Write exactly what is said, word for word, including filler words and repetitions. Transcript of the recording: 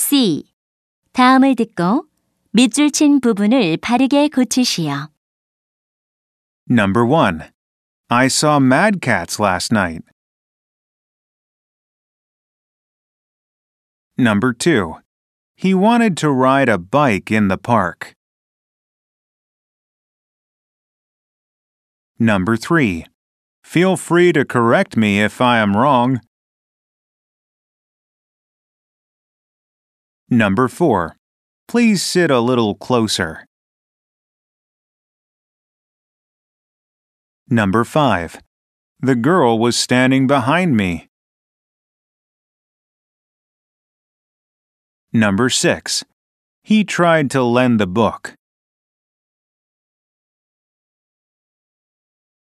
C. 다음을 듣고 밑줄 친 부분을 바르게 고치시오. Number one. I saw Mad Catz last night. Number two. He wanted to ride a bike in the park. Number three. Feel free to correct me if I am wrong. Number four. Please sit a little closer. Number five. The girl was standing behind me. Number six. He tried to lend the book.